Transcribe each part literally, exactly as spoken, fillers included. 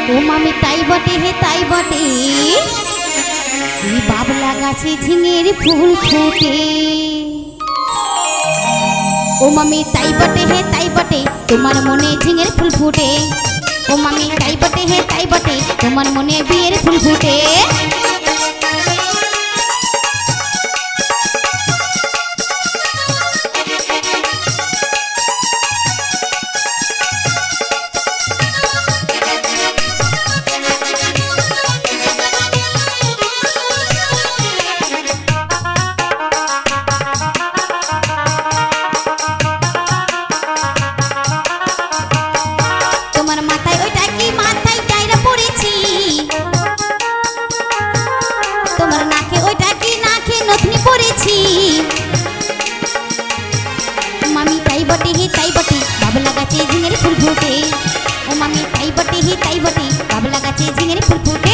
ও মামি তাই বটে হে তাই বটে, এই বাবলা গাছে ঝিঙের ফুল ফোটে। ও মামি তাই বটে হে তাই বটে, তোমার মনে ঝিঙের ফুল ফুটে। ও মামি তাই বটে হে তাই বটে, তোমার মনে বিয়ের ফুল ফুটে। মামি তাই বটে হে তাই বটে, বাবলা গাছে ঝিঙের ফুল ফোটে। ও মামি তাই বটে হে তাই বটে, বাবলা গাছে ঝিঙের ফুল ফোটে।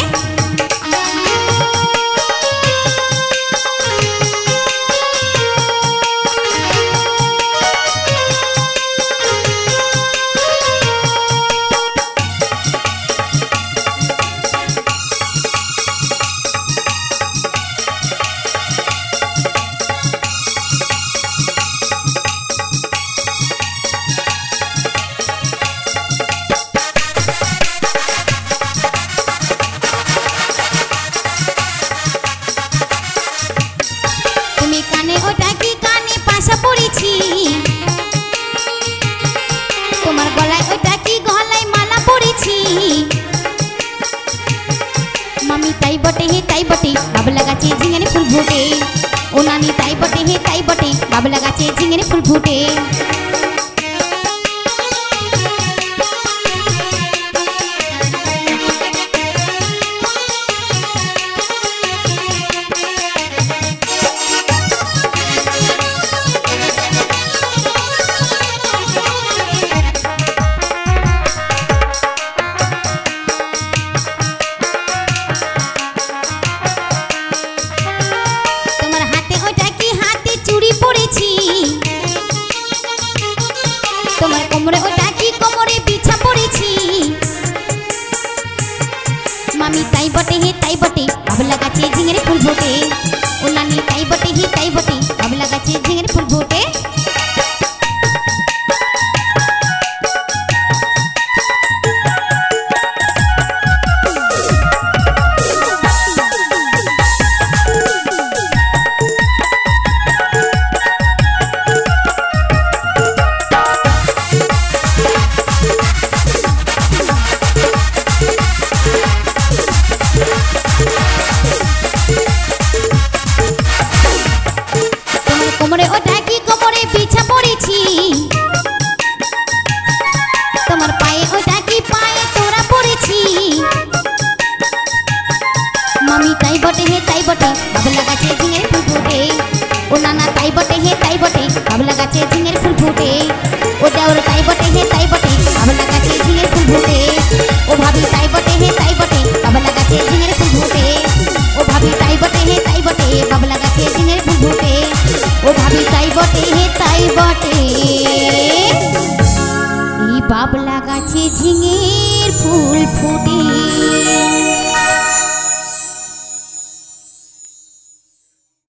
তোমার গলায় ওইটা কি গলায় মালা পরেছি। মামি তাই বটে হে তাই বটে, বাবলা গাছে ঝিঙের ফুল ফোটে। ও নানি তাই বটে হে তাই বটে, বাবলা গাছে ঝিঙের ফুল ফোটে। তোমার কোমরে ওটা কি কোমরে বিছা পড়েছি। মামি তাই বটে হে তাই বটে, বাবলা গাছে ঝিঙের ফুল ফোটে। ও নানি তাই বটে হে তাই বটে, বাবলা গাছে ঝিঙের ফুল ফোটে। কোমরে ওটা কি কোমরে বিছা পড়েছি। তোমার পায়ে ওটা কি পায়ে তোরা পড়েছি। মামি তাই বটে হে তাই বটে, বাবলা গাছে ঝিঙের ফুল ফোটে। ও নানা তাই বটে হে তাই বটে, বাবলা গাছে ঝিঙের ফুল ফোটে। ও দেওর তাই বটে হে তাই বটে, বাবলা গাছে ঝিঙের ফুল ফোটে। ও ভাবি তাই বটে হে তাই বটে, বাবলা গাছে ঝিঙের ফুল ফোটে। ও ভাবি তাই বটে হে তাই বটে, বাবলা গাছে ঝিঙের ফুল ফোটে। ও ভাবি তাই বটে হে তাই বটে, এই বাবলা গাছে ঝিঙের ফুল ফোটে।